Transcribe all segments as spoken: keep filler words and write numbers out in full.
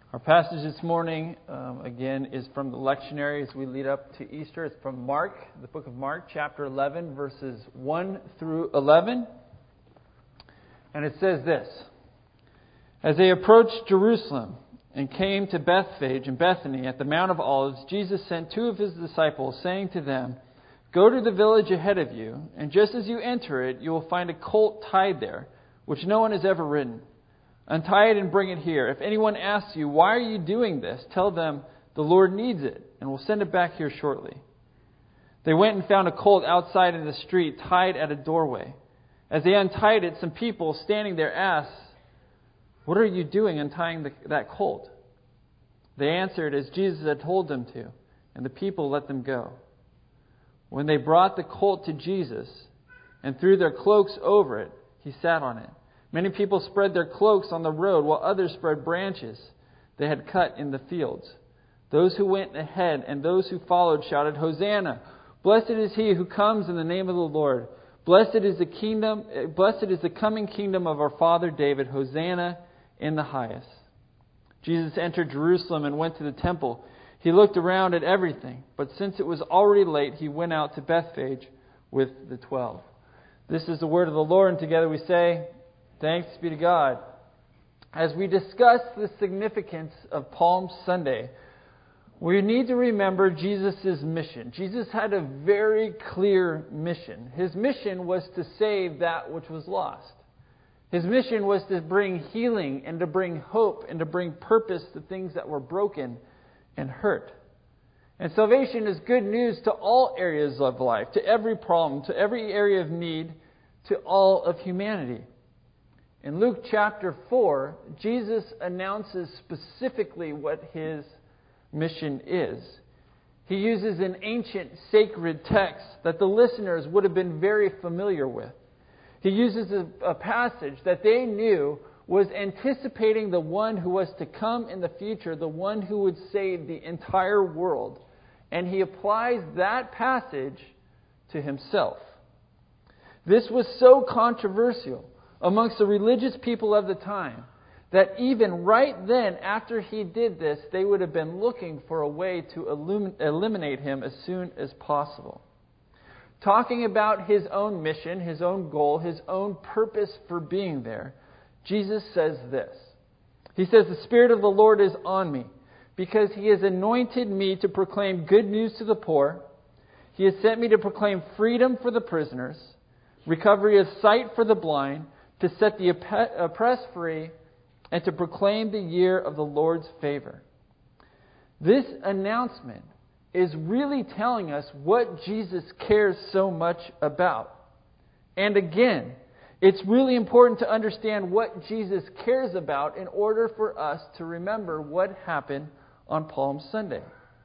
Our passage this morning, um, again, is from the lectionary as we lead up to Easter. It's from Mark, the book of Mark, chapter eleven, verses one through eleven. And it says this: As they approached Jerusalem and came to Bethphage and Bethany at the Mount of Olives, Jesus sent two of his disciples, saying to them, Go to the village ahead of you, and just as you enter it, you will find a colt tied there, which no one has ever ridden. Untie it and bring it here. If anyone asks you, why are you doing this? Tell them, the Lord needs it, and will send it back here shortly. They went and found a colt outside in the street, tied at a doorway. As they untied it, some people standing there asked, What are you doing untying the, that colt? They answered as Jesus had told them to, and the people let them go. When they brought the colt to Jesus and threw their cloaks over it, he sat on it. Many people spread their cloaks on the road, while others spread branches they had cut in the fields. Those who went ahead and those who followed shouted, Hosanna! Blessed is he who comes in the name of the Lord. Blessed is the kingdom. Blessed is the coming kingdom of our father David. Hosanna in the highest. Jesus entered Jerusalem and went to the temple. He looked around at everything, but since it was already late, he went out to Bethphage with the twelve. This is the word of the Lord, and together we say, Thanks be to God. As we discuss the significance of Palm Sunday, we need to remember Jesus' mission. Jesus had a very clear mission. His mission was to save that which was lost. His mission was to bring healing and to bring hope and to bring purpose to things that were broken and hurt. And salvation is good news to all areas of life, to every problem, to every area of need, to all of humanity. In Luke chapter four, Jesus announces specifically what his mission is. He uses an ancient sacred text that the listeners would have been very familiar with. He uses a, a passage that they knew was anticipating the one who was to come in the future, the one who would save the entire world. And he applies that passage to himself. This was so controversial amongst the religious people of the time that even right then, after he did this, they would have been looking for a way to illum- eliminate him as soon as possible. Talking about his own mission, his own goal, his own purpose for being there, Jesus says this. He says, The Spirit of the Lord is on me, because he has anointed me to proclaim good news to the poor. He has sent me to proclaim freedom for the prisoners, recovery of sight for the blind, to set the oppressed free, and to proclaim the year of the Lord's favor. This announcement is really telling us what Jesus cares so much about. And again, it's really important to understand what Jesus cares about in order for us to remember what happened on Palm Sunday.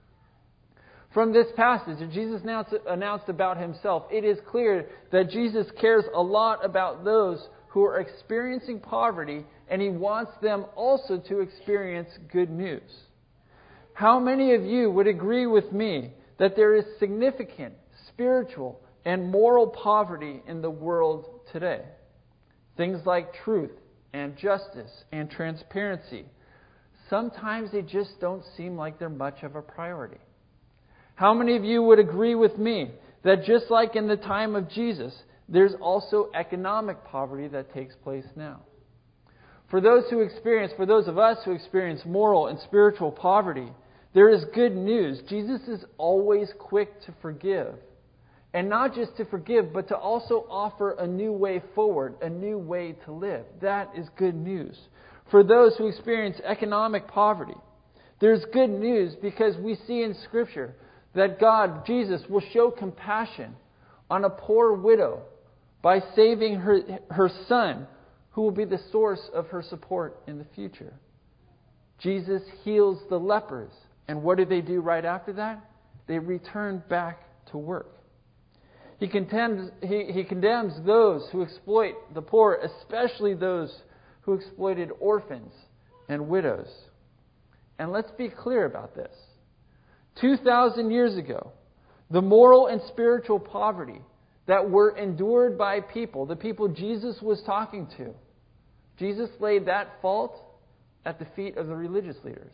From this passage that Jesus announced, announced about himself, it is clear that Jesus cares a lot about those who are experiencing poverty, and he wants them also to experience good news. How many of you would agree with me that there is significant spiritual and moral poverty in the world today? Things like truth and justice and transparency. Sometimes they just don't seem like they're much of a priority. How many of you would agree with me that just like in the time of Jesus, there's also economic poverty that takes place now? For those who experience, for those of us who experience moral and spiritual poverty, there is good news. Jesus is always quick to forgive. And not just to forgive, but to also offer a new way forward, a new way to live. That is good news. For those who experience economic poverty, there's good news because we see in Scripture that God, Jesus, will show compassion on a poor widow by saving her, her son, who will be the source of her support in the future. Jesus heals the lepers. And what do they do right after that? They return back to work. He condemns, he, he condemns those who exploit the poor, especially those who exploited orphans and widows. And let's be clear about this. two thousand years ago, the moral and spiritual poverty that were endured by people, the people Jesus was talking to, Jesus laid that fault at the feet of the religious leaders.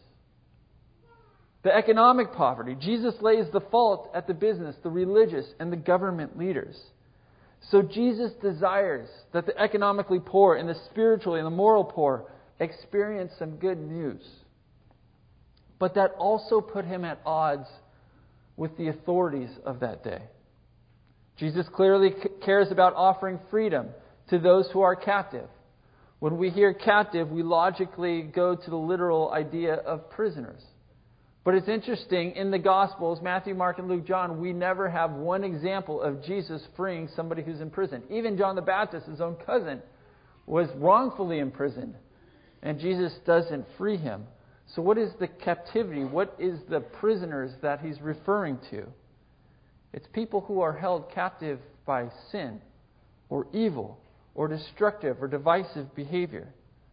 The economic poverty, Jesus lays the fault at the business, the religious, and the government leaders. So Jesus desires that the economically poor and the spiritually and the moral poor experience some good news. But that also put him at odds with the authorities of that day. Jesus clearly cares about offering freedom to those who are captive. When we hear captive, we logically go to the literal idea of prisoners. But it's interesting, in the Gospels, Matthew, Mark, and Luke, John, we never have one example of Jesus freeing somebody who's in prison. Even John the Baptist, his own cousin, was wrongfully imprisoned, and Jesus doesn't free him. So what is the captivity? What is the prisoners that he's referring to? It's people who are held captive by sin or evil or destructive or divisive behavior.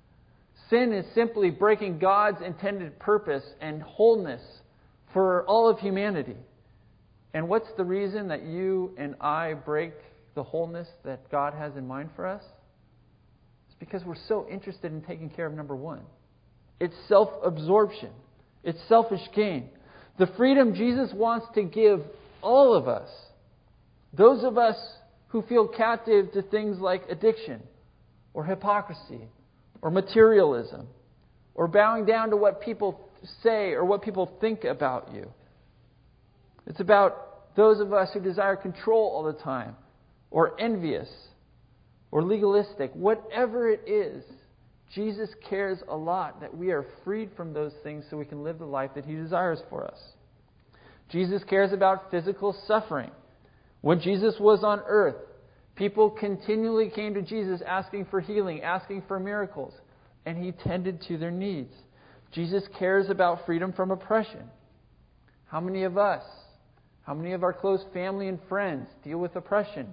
Sin is simply breaking God's intended purpose and wholeness for all of humanity. And what's the reason that you and I break the wholeness that God has in mind for us? It's because we're so interested in taking care of number one. It's self-absorption. It's selfish gain. The freedom Jesus wants to give all of us, those of us who feel captive to things like addiction or hypocrisy or materialism or bowing down to what people say or what people think about you. It's about those of us who desire control all the time or envious or legalistic. Whatever it is, Jesus cares a lot that we are freed from those things so we can live the life that He desires for us. Jesus cares about physical suffering. When Jesus was on earth, people continually came to Jesus asking for healing, asking for miracles, and He tended to their needs. Jesus cares about freedom from oppression. How many of us, how many of our close family and friends deal with oppression?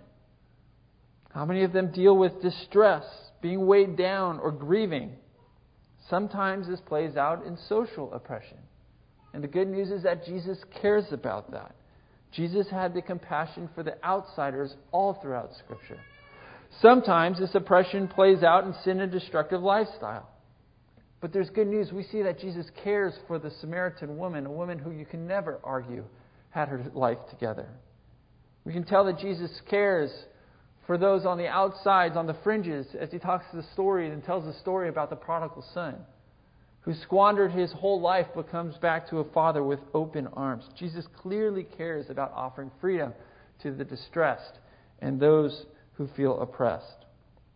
How many of them deal with distress, being weighed down, or grieving? Sometimes this plays out in social oppression. And the good news is that Jesus cares about that. Jesus had the compassion for the outsiders all throughout Scripture. Sometimes this oppression plays out in sin and destructive lifestyle. But there's good news. We see that Jesus cares for the Samaritan woman, a woman who you can never argue had her life together. We can tell that Jesus cares for those on the outsides, on the fringes, as He talks to the story and tells the story about the prodigal son, who squandered his whole life but comes back to a father with open arms. Jesus clearly cares about offering freedom to the distressed and those who feel oppressed.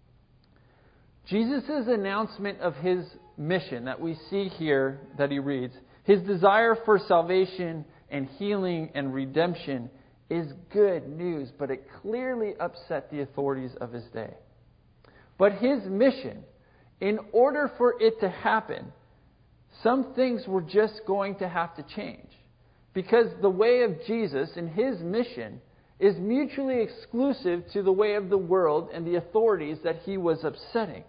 Jesus' announcement of His mission that we see here that He reads, His desire for salvation and healing and redemption is good news, but it clearly upset the authorities of His day. But His mission, in order for it to happen, some things were just going to have to change. Because the way of Jesus and His mission is mutually exclusive to the way of the world and the authorities that He was upsetting.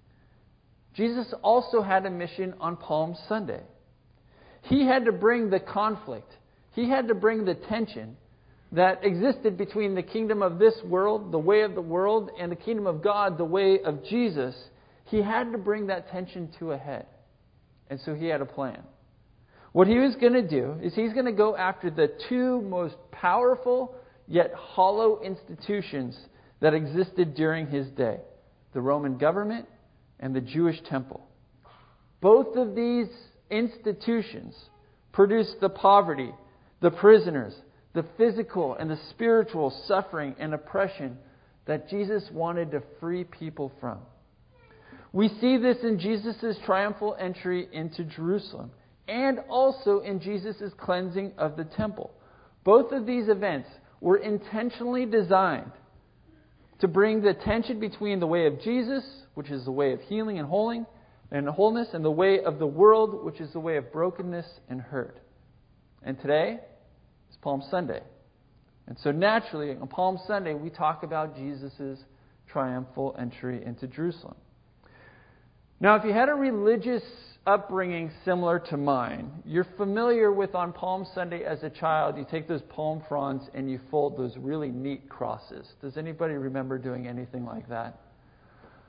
Jesus also had a mission on Palm Sunday. He had to bring the conflict. He had to bring the tension that existed between the kingdom of this world, the way of the world, and the kingdom of God, the way of Jesus. He had to bring that tension to a head. And so He had a plan. What He was going to do is He's going to go after the two most powerful yet hollow institutions that existed during His day, the Roman government and the Jewish temple. Both of these institutions produced the poverty, the prisoners, the physical and the spiritual suffering and oppression that Jesus wanted to free people from. We see this in Jesus' triumphal entry into Jerusalem and also in Jesus' cleansing of the temple. Both of these events were intentionally designed to bring the tension between the way of Jesus, which is the way of healing and wholing, and wholeness, and the way of the world, which is the way of brokenness and hurt. And today is Palm Sunday. And so naturally, on Palm Sunday, we talk about Jesus' triumphal entry into Jerusalem. Now, if you had a religious upbringing similar to mine, you're familiar with on Palm Sunday as a child, you take those palm fronds and you fold those really neat crosses. Does anybody remember doing anything like that?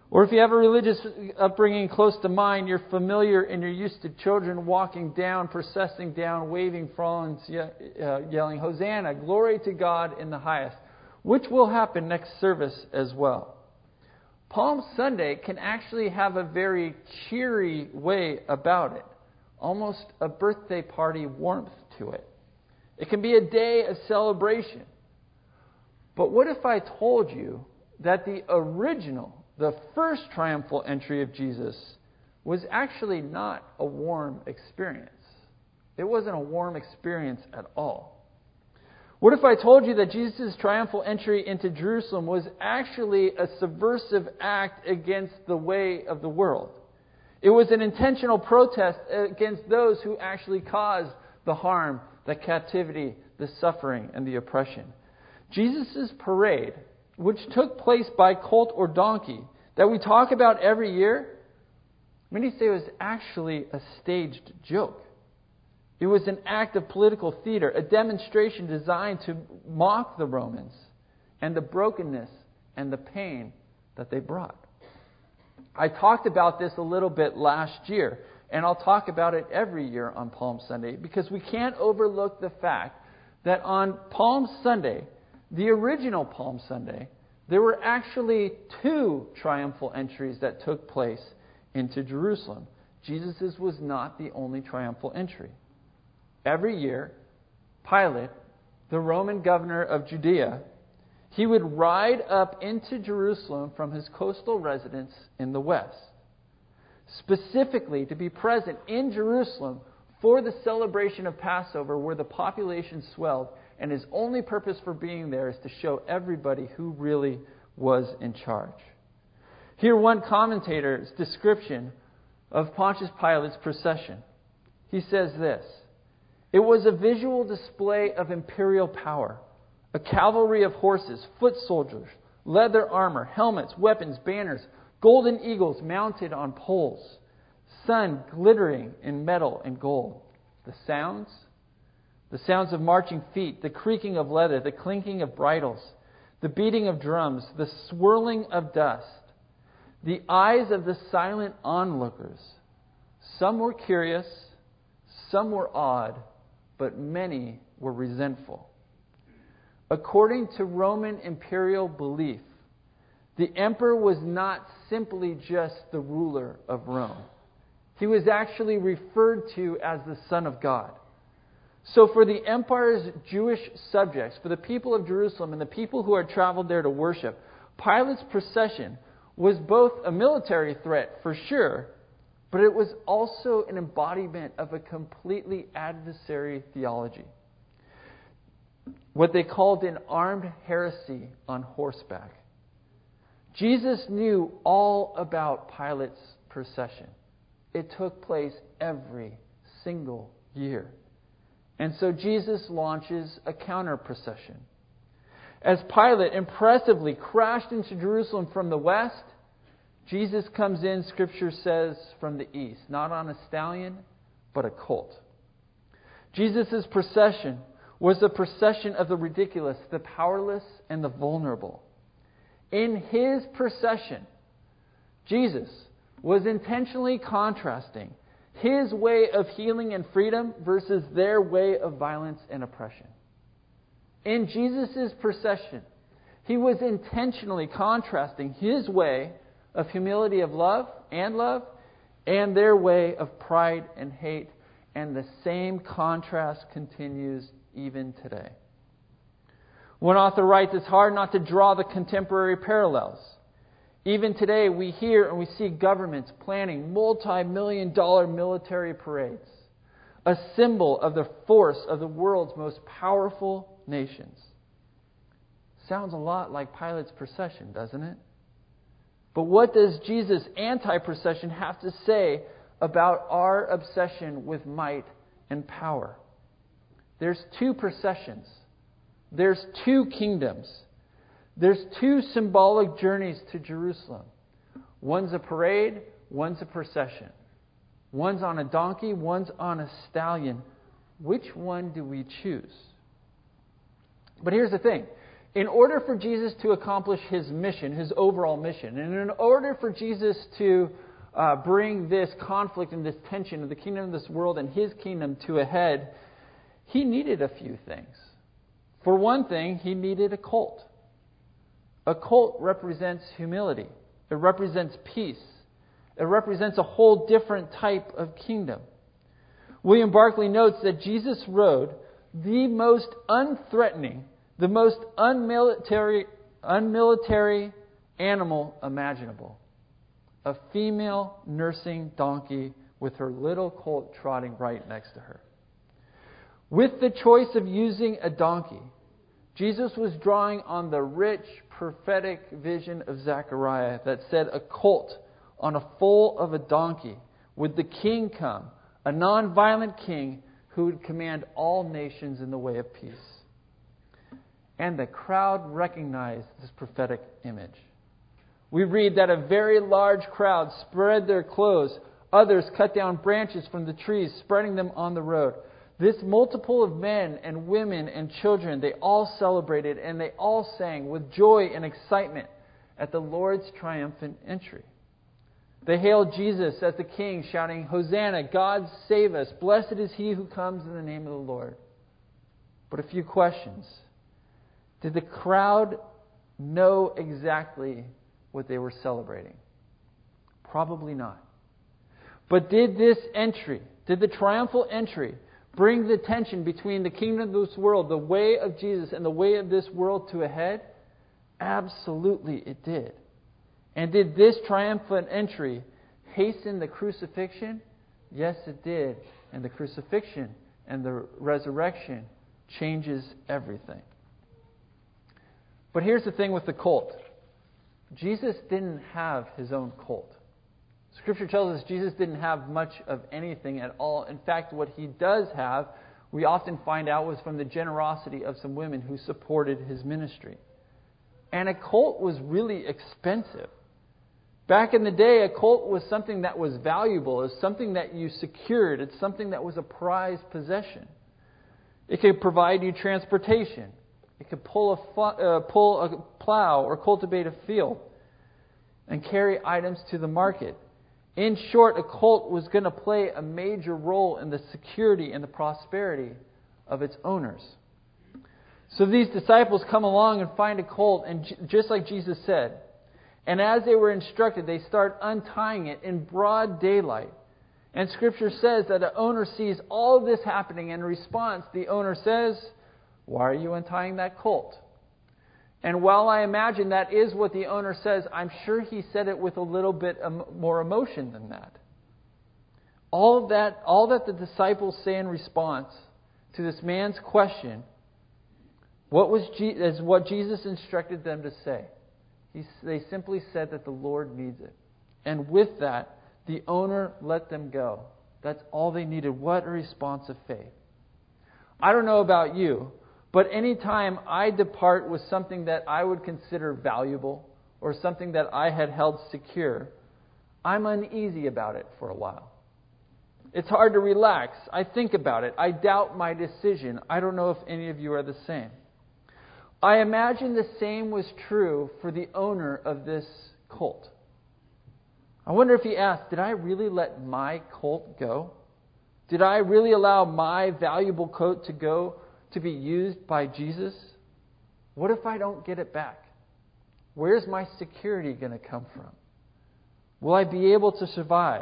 Or if you have a religious upbringing close to mine, you're familiar and you're used to children walking down, processing down, waving fronds, yelling, Hosanna, glory to God in the highest, which will happen next service as well. Palm Sunday can actually have a very cheery way about it, almost a birthday party warmth to it. It can be a day of celebration. But what if I told you that the original, the first triumphal entry of Jesus was actually not a warm experience? It wasn't a warm experience at all. What if I told you that Jesus' triumphal entry into Jerusalem was actually a subversive act against the way of the world? It was an intentional protest against those who actually caused the harm, the captivity, the suffering, and the oppression. Jesus' parade, which took place by colt or donkey, that we talk about every year, many say it was actually a staged joke. It was an act of political theater, a demonstration designed to mock the Romans and the brokenness and the pain that they brought. I talked about this a little bit last year, and I'll talk about it every year on Palm Sunday, because we can't overlook the fact that on Palm Sunday, the original Palm Sunday, there were actually two triumphal entries that took place into Jerusalem. Jesus' was not the only triumphal entry. Every year, Pilate, the Roman governor of Judea, he would ride up into Jerusalem from his coastal residence in the west, specifically to be present in Jerusalem for the celebration of Passover, where the population swelled, and his only purpose for being there is to show everybody who really was in charge. Hear one commentator's description of Pontius Pilate's procession. He says this: "It was a visual display of imperial power, a cavalry of horses, foot soldiers, leather armor, helmets, weapons, banners, golden eagles mounted on poles, sun glittering in metal and gold. The sounds, the sounds of marching feet, the creaking of leather, the clinking of bridles, the beating of drums, the swirling of dust, the eyes of the silent onlookers. Some were curious, some were awed, but many were resentful." According to Roman imperial belief, the emperor was not simply just the ruler of Rome. He was actually referred to as the Son of God. So for the empire's Jewish subjects, for the people of Jerusalem and the people who had traveled there to worship, Pilate's procession was both a military threat for sure, but it was also an embodiment of a completely adversary theology, what they called an armed heresy on horseback. Jesus knew all about Pilate's procession. It took place every single year. And so Jesus launches a counter-procession. As Pilate impressively crashed into Jerusalem from the west, Jesus comes in, Scripture says, from the east, not on a stallion, but a colt. Jesus' procession was a procession of the ridiculous, the powerless, and the vulnerable. In his procession, Jesus was intentionally contrasting his way of healing and freedom versus their way of violence and oppression. In Jesus' procession, he was intentionally contrasting his way of humility of love and love and their way of pride and hate. And the same contrast continues even today. One author writes, "It's hard not to draw the contemporary parallels. Even today, we hear and we see governments planning multi-million dollar military parades, a symbol of the force of the world's most powerful nations." Sounds a lot like Pilate's procession, doesn't it? But what does Jesus' anti-procession have to say about our obsession with might and power? There's two processions. There's two kingdoms. There's two symbolic journeys to Jerusalem. One's a parade, one's a procession. One's on a donkey, one's on a stallion. Which one do we choose? But here's the thing. in order for Jesus to accomplish his mission, his overall mission, and in order for Jesus to uh, bring this conflict and this tension of the kingdom of this world and his kingdom to a head, he needed a few things. For one thing, he needed a colt. A colt represents humility. It represents peace. It represents a whole different type of kingdom. William Barclay notes that Jesus rode the most unthreatening, the most unmilitary, unmilitary animal imaginable. A female nursing donkey with her little colt trotting right next to her. With the choice of using a donkey, Jesus was drawing on the rich prophetic vision of Zechariah that said a colt on a foal of a donkey would the king come, a non-violent king who would command all nations in the way of peace. And the crowd recognized this prophetic image. We read that a very large crowd spread their clothes. Others cut down branches from the trees, spreading them on the road. This multiple of men and women and children, they all celebrated and they all sang with joy and excitement at the Lord's triumphant entry. They hailed Jesus as the King, shouting, "Hosanna, God save us. Blessed is he who comes in the name of the Lord." But a few questions. Did the crowd know exactly what they were celebrating? Probably not. But did this entry, did the triumphal entry, bring the tension between the kingdom of this world, the way of Jesus, and the way of this world to a head? Absolutely it did. And did this triumphant entry hasten the crucifixion? Yes, it did. And the crucifixion and the resurrection changes everything. But here's the thing with the colt. Jesus didn't have his own colt. Scripture tells us Jesus didn't have much of anything at all. In fact, what he does have, we often find out, was from the generosity of some women who supported his ministry. And a colt was really expensive. Back in the day, a colt was something that was valuable. It was something that you secured. It's something that was a prized possession. It could provide you transportation. It could pull a, uh, pull a plow or cultivate a field and carry items to the market. In short, a colt was going to play a major role in the security and the prosperity of its owners. So these disciples come along and find a colt, and j- just like Jesus said, and as they were instructed, they start untying it in broad daylight. And Scripture says that the owner sees all of this happening. In response, the owner says, "Why are you untying that colt?" And while I imagine that is what the owner says, I'm sure he said it with a little bit more emotion than that. All that, all that the disciples say in response to this man's question, what was Je- is what Jesus instructed them to say. He, they simply said that the Lord needs it. And with that, the owner let them go. That's all they needed. What a response of faith. I don't know about you, but any time I depart with something that I would consider valuable or something that I had held secure, I'm uneasy about it for a while. It's hard to relax. I think about it. I doubt my decision. I don't know if any of you are the same. I imagine the same was true for the owner of this colt. I wonder if he asked, did I really let my colt go? Did I really allow my valuable coat to go to be used by Jesus? What if I don't get it back? Where's my security going to come from? Will I be able to survive?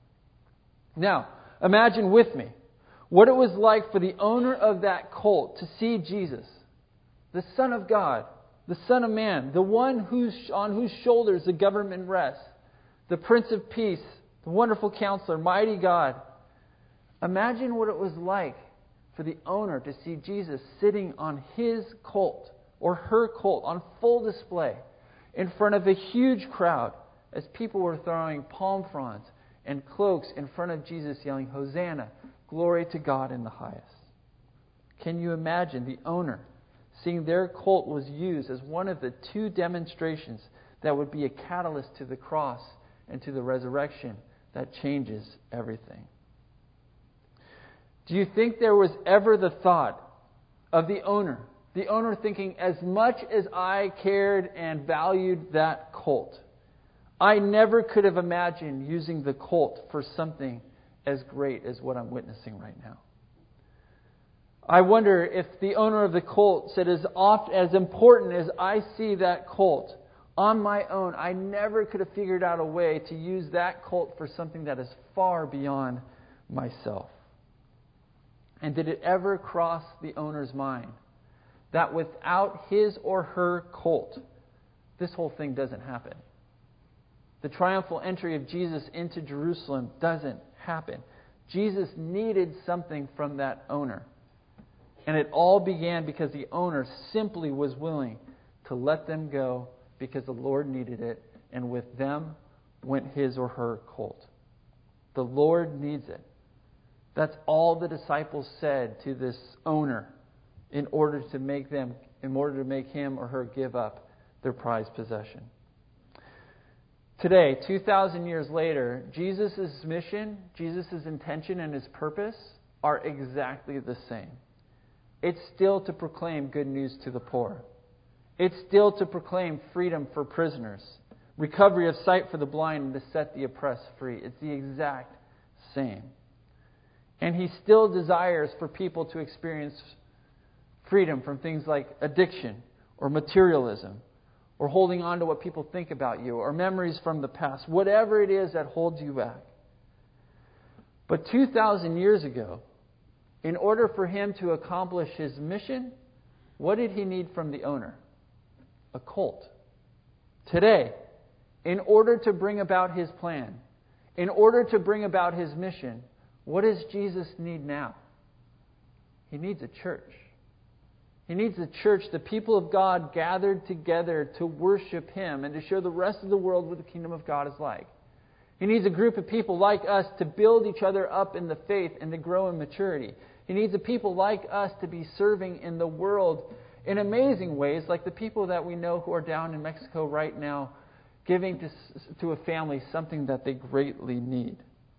Now, imagine with me what it was like for the owner of that colt to see Jesus, the Son of God, the Son of Man, the one whose, on whose shoulders the government rests, the Prince of Peace, the wonderful Counselor, mighty God. Imagine what it was like for the owner to see Jesus sitting on his colt or her colt on full display in front of a huge crowd as people were throwing palm fronds and cloaks in front of Jesus, yelling, "Hosanna, glory to God in the highest." Can you imagine the owner seeing their colt was used as one of the two demonstrations that would be a catalyst to the cross and to the resurrection that changes everything? Do you think there was ever the thought of the owner, the The owner thinking, as much as I cared and valued that colt, I never could have imagined using the colt for something as great as what I'm witnessing right now. I wonder if the owner of the colt said, as oft, as important as I see that colt on my own, I never could have figured out a way to use that colt for something that is far beyond myself. And did it ever cross the owner's mind that without his or her colt, this whole thing doesn't happen? The triumphal entry of Jesus into Jerusalem doesn't happen. Jesus needed something from that owner. And it all began because the owner simply was willing to let them go because the Lord needed it. And with them went his or her colt. The Lord needs it. That's all the disciples said to this owner in order to make them, in order to make him or her give up their prized possession. Today, two thousand years later, Jesus' mission, Jesus' intention, and his purpose are exactly the same. It's still to proclaim good news to the poor. It's still to proclaim freedom for prisoners, recovery of sight for the blind, and to set the oppressed free. It's the exact same. And he still desires for people to experience freedom from things like addiction or materialism or holding on to what people think about you or memories from the past, whatever it is that holds you back. But two thousand years ago, in order for him to accomplish his mission, what did he need from the owner? A colt. Today, in order to bring about his plan, in order to bring about his mission, what does Jesus need now? He needs a church. He needs a church, the people of God gathered together to worship him and to show the rest of the world what the kingdom of God is like. He needs a group of people like us to build each other up in the faith and to grow in maturity. He needs a people like us to be serving in the world in amazing ways, like the people that we know who are down in Mexico right now, giving to, to a family something that they greatly need.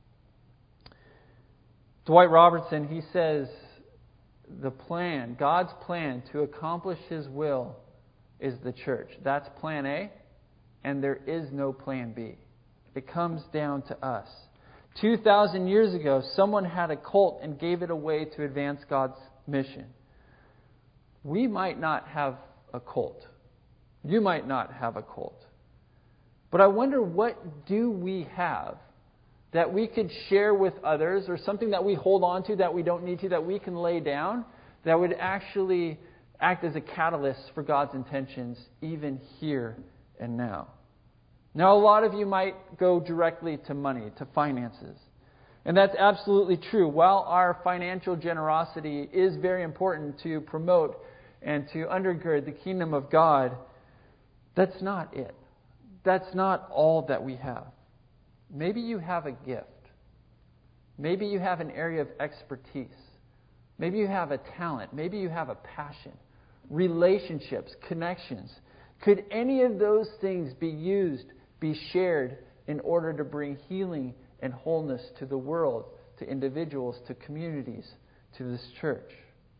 Dwight Robertson, he says, the plan, God's plan to accomplish his will is the church. That's plan A, and there is no plan B. It comes down to us. two thousand years ago, someone had a colt and gave it away to advance God's mission. We might not have a colt. You might not have a colt. But I wonder, what do we have that we could share with others, or something that we hold on to that we don't need to, that we can lay down, that would actually act as a catalyst for God's intentions even here and now? Now, a lot of you might go directly to money, to finances. And that's absolutely true. While our financial generosity is very important to promote and to undergird the kingdom of God, that's not it. That's not all that we have. Maybe you have a gift. Maybe you have an area of expertise. Maybe you have a talent. Maybe you have a passion. Relationships, connections. Could any of those things be used, be shared in order to bring healing and wholeness to the world, to individuals, to communities, to this church?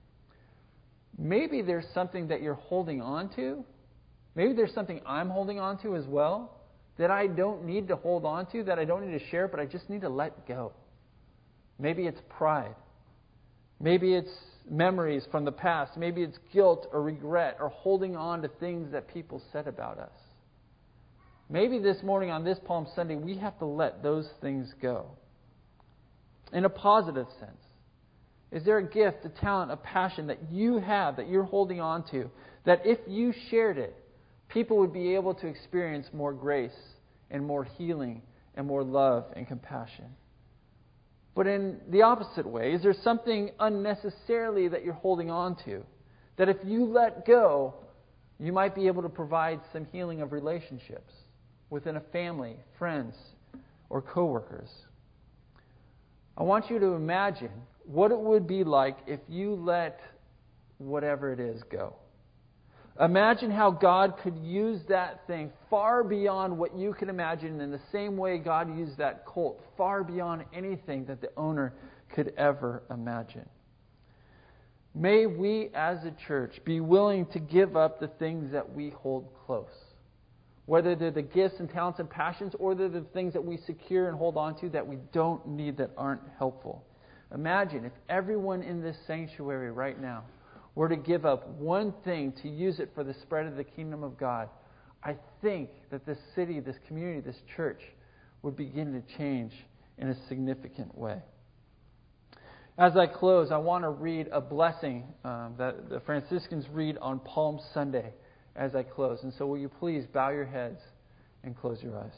Maybe there's something that you're holding on to. Maybe there's something I'm holding on to as well that I don't need to hold on to, that I don't need to share, but I just need to let go. Maybe it's pride. Maybe it's memories from the past. Maybe it's guilt or regret or holding on to things that people said about us. Maybe this morning on this Palm Sunday, we have to let those things go. In a positive sense. Is there a gift, a talent, a passion that you have, that you're holding on to, that if you shared it, people would be able to experience more grace and more healing and more love and compassion? But in the opposite way, is there something unnecessarily that you're holding on to, that if you let go, you might be able to provide some healing of relationships within a family, friends, or coworkers? I want you to imagine what it would be like if you let whatever it is go. Imagine how God could use that thing far beyond what you can imagine, in the same way God used that colt, far beyond anything that the owner could ever imagine. May we as a church be willing to give up the things that we hold close. Whether they're the gifts and talents and passions, or they're the things that we secure and hold on to that we don't need, that aren't helpful. Imagine if everyone in this sanctuary right now were to give up one thing to use it for the spread of the kingdom of God. I think that this city, this community, this church would begin to change in a significant way. As I close, I want to read a blessing um, that the Franciscans read on Palm Sunday as I close. And so will you please bow your heads and close your eyes.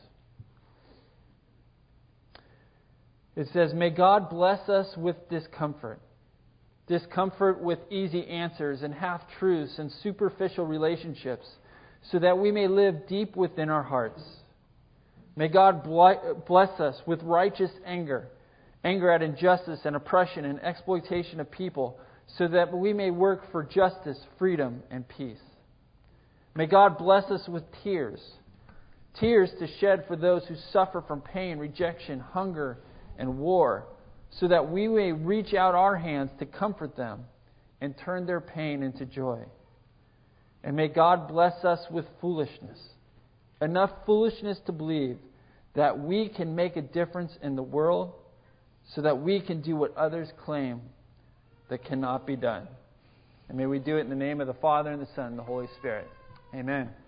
It says, "May God bless us with discomfort, discomfort with easy answers and half-truths and superficial relationships, so that we may live deep within our hearts. May God bless us with righteous anger, anger at injustice and oppression and exploitation of people, so that we may work for justice, freedom, and peace. May God bless us with tears, tears to shed for those who suffer from pain, rejection, hunger, and war, so that we may reach out our hands to comfort them and turn their pain into joy. And may God bless us with foolishness, enough foolishness to believe that we can make a difference in the world, so that we can do what others claim that cannot be done. And may we do it in the name of the Father, and the Son, and the Holy Spirit. Amen."